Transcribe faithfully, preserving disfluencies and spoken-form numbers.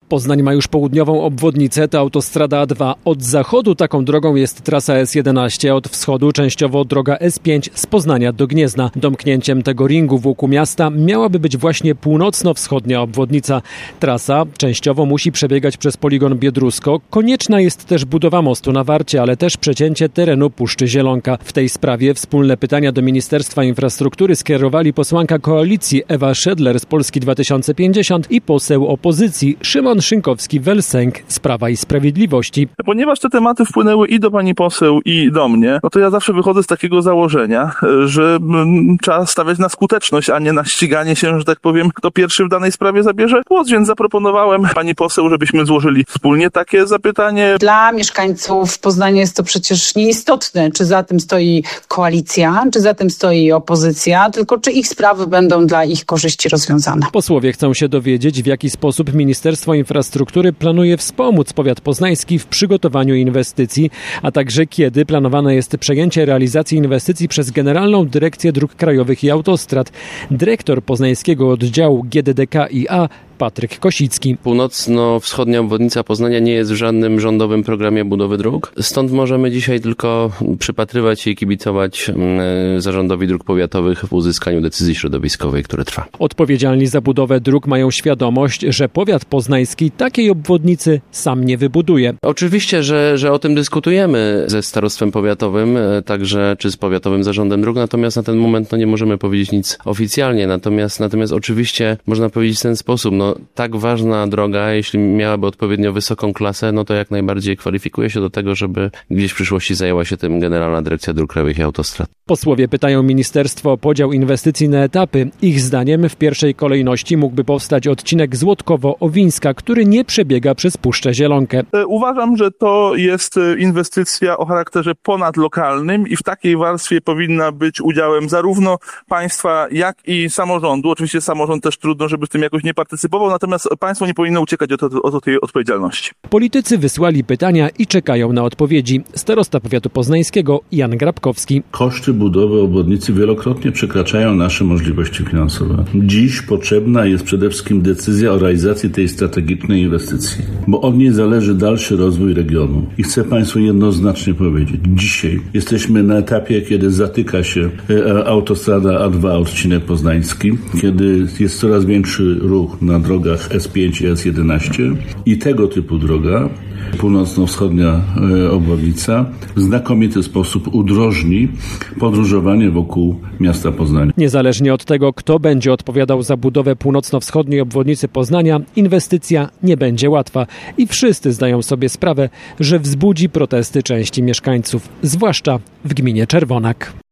Poznań ma już południową obwodnicę, to autostrada A dwa. Od zachodu taką drogą jest trasa S jedenaście, od wschodu częściowo droga S pięć z Poznania do Gniezna. Domknięciem tego ringu wokół miasta miałaby być właśnie północno-wschodnia obwodnica. Trasa częściowo musi przebiegać przez poligon Biedrusko. Konieczna jest też budowa mostu na Warcie, ale też przecięcie terenu Puszczy Zielonka. W tej sprawie wspólne pytania do Ministerstwa Infrastruktury skierowali posłanka koalicji Ewa Szedler z Polski dwa tysiące pięćdziesiąt i poseł opozycji Szymon Szynkowski-Welsenk z Prawa i Sprawiedliwości. Ponieważ te tematy wpłynęły i do pani poseł, i do mnie, no to ja zawsze wychodzę z takiego założenia, że trzeba stawiać na skuteczność, a nie na ściganie się, że tak powiem, kto pierwszy w danej sprawie zabierze głos, więc zaproponowałem pani poseł, żebyśmy złożyli wspólnie takie zapytanie. Dla mieszkańców Poznania jest to przecież nieistotne, czy za tym stoi koalicja, czy za tym stoi opozycja, tylko czy ich sprawy będą dla ich korzyści rozwiązane. Posłowie chcą się dowiedzieć, w jaki sposób Ministerstwo Infrastruktury planuje wspomóc powiat poznański w przygotowaniu inwestycji, a także kiedy planowane jest przejęcie realizacji inwestycji przez Generalną Dyrekcję Dróg Krajowych i Autostrad. Dyrektor poznańskiego oddziału G D D K i A Patryk Kosicki. Północno-wschodnia obwodnica Poznania nie jest w żadnym rządowym programie budowy dróg. Stąd możemy dzisiaj tylko przypatrywać się i kibicować Zarządowi Dróg Powiatowych w uzyskaniu decyzji środowiskowej, które trwa. Odpowiedzialni za budowę dróg mają świadomość, że powiat poznański takiej obwodnicy sam nie wybuduje. Oczywiście, że, że o tym dyskutujemy ze starostwem powiatowym, także czy z powiatowym zarządem dróg, natomiast na ten moment no, nie możemy powiedzieć nic oficjalnie. Natomiast, natomiast oczywiście można powiedzieć w ten sposób, no tak ważna droga, jeśli miałaby odpowiednio wysoką klasę, no to jak najbardziej kwalifikuje się do tego, żeby gdzieś w przyszłości zajęła się tym Generalna Dyrekcja Dróg Krajowych i Autostrad. Posłowie pytają ministerstwo o podział inwestycji na etapy. Ich zdaniem w pierwszej kolejności mógłby powstać odcinek Złotkowo-Owińska, który nie przebiega przez Puszczę Zielonkę. Uważam, że to jest inwestycja o charakterze ponadlokalnym i w takiej warstwie powinna być udziałem zarówno państwa, jak i samorządu. Oczywiście samorząd też trudno, żeby w tym jakoś nie partycypował, natomiast państwo nie powinno uciekać od, od, od tej odpowiedzialności. Politycy wysłali pytania i czekają na odpowiedzi. Starosta powiatu poznańskiego Jan Grabkowski. Koszty budowy obwodnicy wielokrotnie przekraczają nasze możliwości finansowe. Dziś potrzebna jest przede wszystkim decyzja o realizacji tej strategicznej inwestycji, bo od niej zależy dalszy rozwój regionu. I chcę państwu jednoznacznie powiedzieć, dzisiaj jesteśmy na etapie, kiedy zatyka się autostrada A dwa, odcinek poznański, kiedy jest coraz większy ruch na drogach S pięć i S jedenaście i tego typu droga, północno-wschodnia obwodnica, w znakomity sposób udrożni podróżowanie wokół miasta Poznania. Niezależnie od tego, kto będzie odpowiadał za budowę północno-wschodniej obwodnicy Poznania, inwestycja nie będzie łatwa i wszyscy zdają sobie sprawę, że wzbudzi protesty części mieszkańców, zwłaszcza w gminie Czerwonak.